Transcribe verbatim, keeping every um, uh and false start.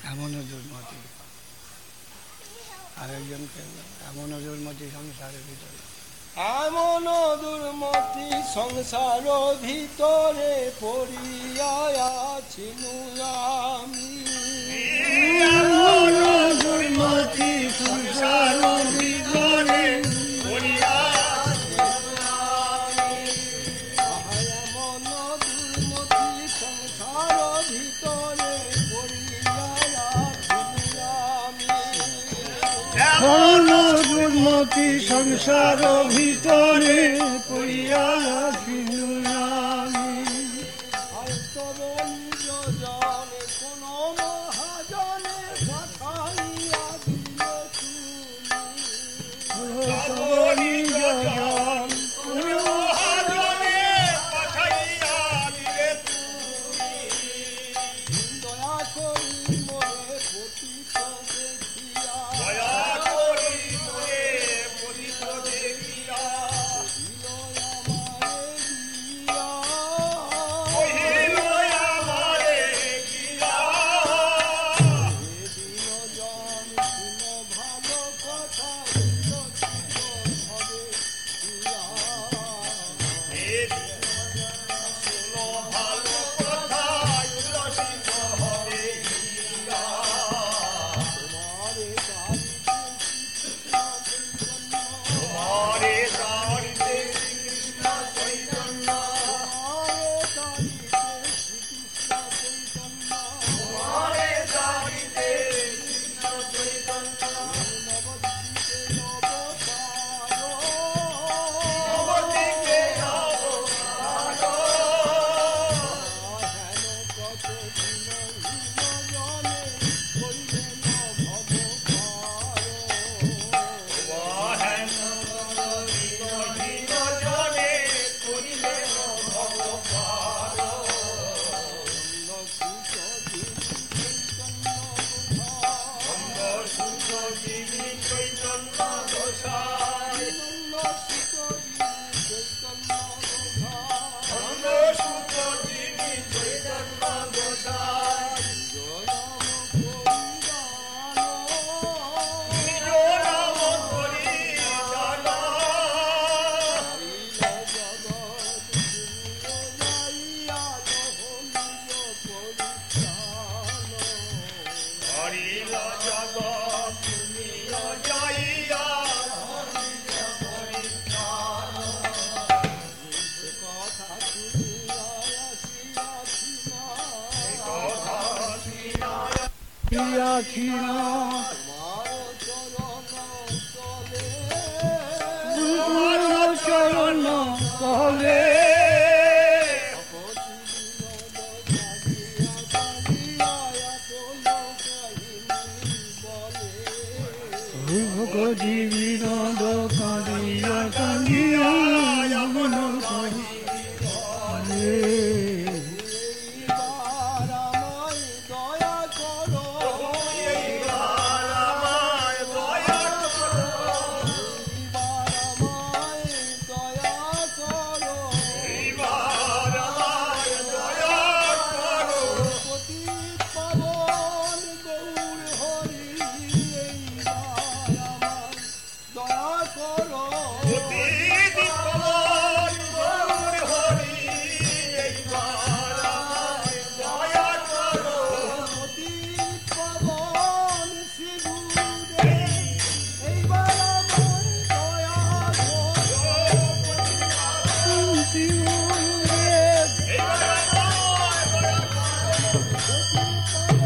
এমনও দুর্মতি, আরেকজনকে এমনও দুর্মতি সংসারের ভিতরে, এমন দুর্মতি সংসার ভিতরে পড়িয়া আছিনু আমি। এমন দুর্মতি সংসার ভিতরে পড়িয়া এমন দুর্মতি সংসার ভিতরে পড়িয়া আছিনু আমি। এমন দুর্মতি সংসার ভিতরে পড়িয়া আছিনু আমি। হয়তো নিজ জনে কোন মহাজনে পাঠাইয়া দিলে তুমি। নিজ জন কোন মহাজনে পাঠাইয়া দিলে তুমি। দয়া করি মোরে পতিত দেখিয়া, দয়া করি মোরে পতিত দেখিয়া কহিল আমারে দিয়া। কহিল আমারে এ দিন শুনো ভালো কথা উল্লসিত হবে দিয়া। তোমারে দাঁড়িতে শ্রীকৃষ্ণ চৈতন্য, তোমারে দাঁড়িতে কৃষ্ণ চৈতন্য, নবদ্বীপে অবতার দিনহীন জনে করিলেন ভবপার। অন্ধ সূর্য যিনি চৈতন্য গোসাই, অন্ধ সূর্য যিনি চৈতন্য গোসাই, নিজ নাম করি জানা। হরিল জগৎ তুমিও যাইয়া নিজ পরিত্রাণ। কথা শুনিয়া আসিয়াছি কথা শুনিয়াছি না, তোমার তোমার চরণ তলে চরণ তলে ভগবতী বিনোদ কাঁদিয়া কাঁদিয়া এমন কহিলে। এইবার আমায় দয়া করো, এইবার আমায় দয়া করো, এইবার আমায় দয়া করো। এইবার আমায় দয়া করো। পতিত পাবন গৌর হরি, এইবার আমায় দয়া করো। পতিত পাবন গৌর হরি, এইবার আমায় দয়া করো। পতিত পাবন শ্রী গুরুদেব, এইবার আমায় দয়া করো। এইবার আমায় দয়া করো।